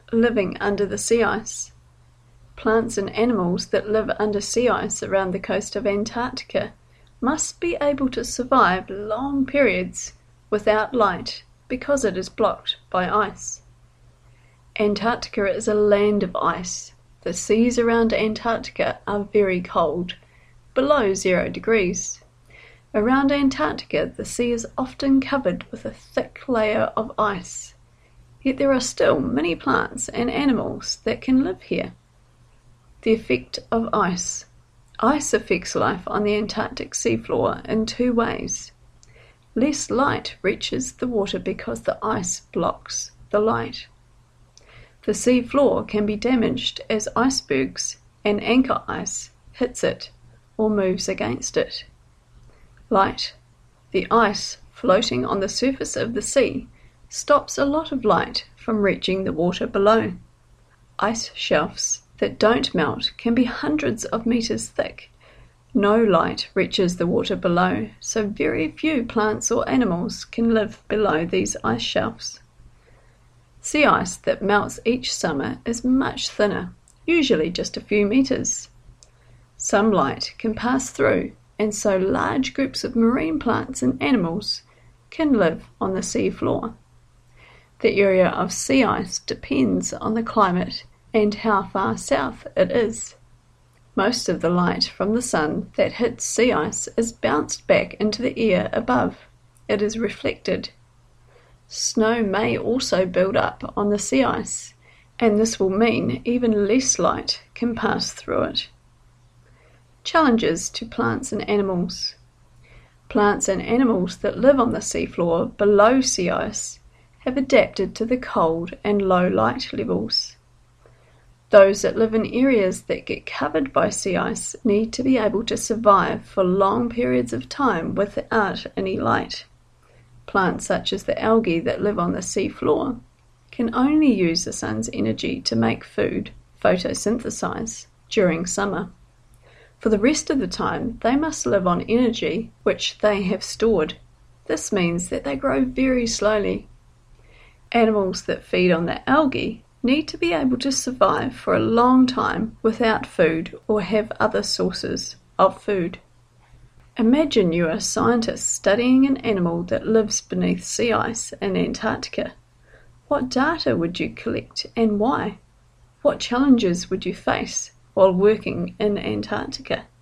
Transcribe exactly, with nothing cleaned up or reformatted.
living under the sea ice. Plants and animals that live under sea ice around the coast of Antarctica must be able to survive long periods without light because it is blocked by ice. Antarctica is a land of ice. The seas around Antarctica are very cold, below zero degrees. Around Antarctica, the sea is often covered with a thick layer of ice, yet there are still many plants and animals that can live here. The effect of ice. Ice affects life on the Antarctic seafloor in two ways. Less light reaches the water because the ice blocks the light. The seafloor can be damaged as icebergs and anchor ice hits it or moves against it. Light. The ice floating on the surface of the sea stops a lot of light from reaching the water below. Ice shelves that don't melt can be hundreds of meters thick. No light reaches the water below, so very few plants or animals can live below these ice shelves. Sea ice that melts each summer is much thinner, usually just a few meters. Some light can pass through, and so large groups of marine plants and animals can live on the sea floor. The area of sea ice depends on the climate and how far south it is. Most of the light from the sun that hits sea ice is bounced back into the air above. It is reflected. Snow may also build up on the sea ice, and this will mean even less light can pass through it. Challenges to plants and animals. Plants and animals that live on the seafloor below sea ice have adapted to the cold and low light levels. Those that live in areas that get covered by sea ice need to be able to survive for long periods of time without any light. Plants such as the algae that live on the seafloor can only use the sun's energy to make food, photosynthesize, during summer. For the rest of the time, they must live on energy which they have stored. This means that they grow very slowly. Animals that feed on the algae need to be able to survive for a long time without food or have other sources of food. Imagine you are a scientist studying an animal that lives beneath sea ice in Antarctica. What data would you collect and why? What challenges would you face while working in Antarctica?